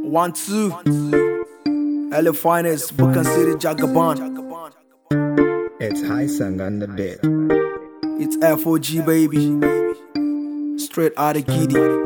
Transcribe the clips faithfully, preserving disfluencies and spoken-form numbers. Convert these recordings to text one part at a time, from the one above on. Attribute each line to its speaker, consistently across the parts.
Speaker 1: One, two. L A Finest, Bukan City, Jagaban.
Speaker 2: It's Hyson on the beat.
Speaker 1: It's F O G, baby. Straight out of Giddy.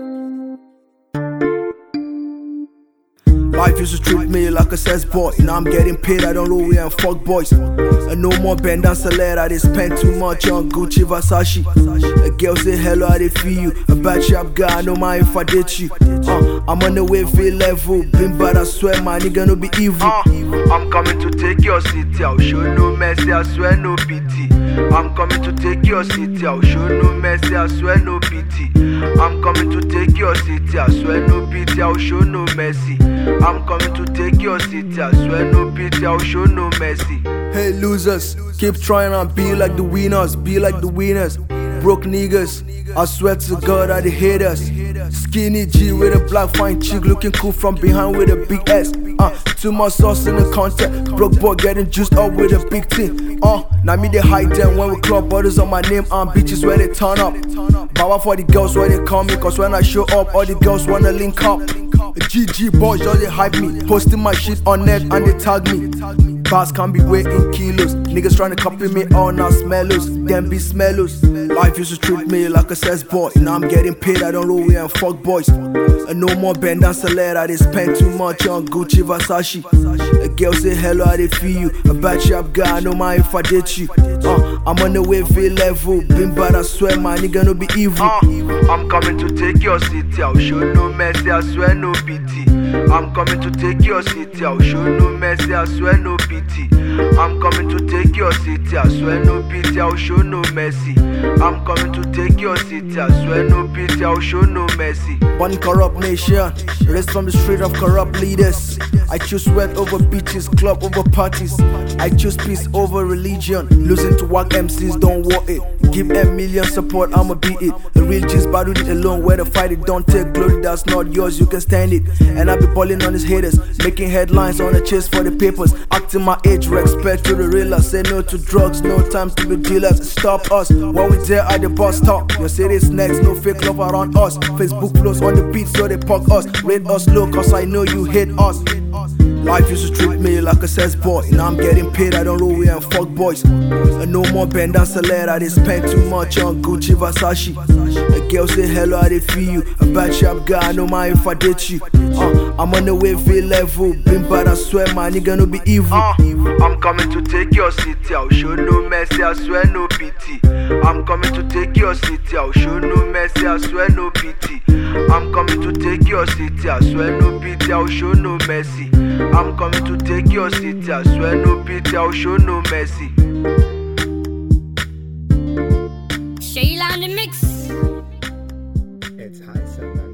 Speaker 1: Life used to treat me like a cess boy. Now I'm getting paid, I don't know where I'm fuck boys. And no more bend down salad, they spend too much on Gucci, Versace. A girl say hello, I they feel you. A bad sharp guy, I know my if I date you. uh, I'm on the way, feel level. Been bad, I swear, my nigga no be evil. uh, I'm coming to take your city, I'll show no mercy, I swear no pity. I'm coming to take your city, I'll show no mercy, I swear no pity. I'm coming to take your city, I swear no pity, I'll show no mercy. I'm coming to take your city, I swear no pity, I'll show no mercy. Hey losers, keep trying and be like the winners, be like the winners. Broke niggas, I swear to God I the haters. Skinny G with a black fine chick looking cool from behind with a big ass. Uh, too much sauce in the concept. Broke boy getting juiced up with a big team. Uh, now me they hide them when we club bottles on my name and bitches where they turn up. Bow for the girls where they call me, cause when I show up all the girls wanna link up. G G boys just they hype me, posting my shit on net and they tag me. Bars can't be weighing kilos. Niggas trying to copy me all now smellos, them be smellos. Life used to treat me like a cess boy. Now I'm getting paid, I don't know where I'm fuck boys. And no more bend down salad, I they spend too much on Gucci, Versace. A girl say hello, I they feel you. A bad sharp guy, I know my if I date you. uh, I'm on the way, feel level. Been bad, I swear, my nigga no be evil. uh, I'm coming to take your city, I'll show no mercy, I swear no pity. I'm coming to take your city, I'll show no mercy, I swear no pity. I'm coming to take your city, I swear no pity, I'll show no mercy. I'm coming to take your city, I swear no pity, I'll show no mercy. One corrupt nation, raised from the street of corrupt leaders. I choose sweat over beaches, club over parties. I choose peace over religion. Losing to work M Cs, don't want it. Give a million support, I'ma beat it. The real G's battled it alone, where the fight it don't take glory, that's not yours, you can stand it. And I be balling on his haters, making headlines on the chase for the papers. Acting my age, respect to the realers. Say no to drugs, no time to be dealers. Stop us, while we there at the bus stop. Your city's next, no fake love around us. Facebook flows on the beat so they punk us. Rate us low cause I know you hate us. Life used to treat me like a cess boy. Now I'm getting paid, I don't know where I'm fuck boys. And no more bend down salad, I they spend too much on Gucci, Versace. A girl say hello, I they feel you. A bad sharp guy, I know my if I date you. uh, I'm on the way, feel level. Been bad, I swear, my nigga no be evil. uh, I'm coming to take your city, I'll show no mercy, I swear no pity. I'm coming to take your city, I'll show no mercy, I swear no pity. I'm coming to take your city, I swear no pity, I'll show no mercy. I'm coming to take your city, I swear no pity, I'll show no mercy.
Speaker 3: Shayla on the mix.
Speaker 2: It's Hyson on the beat.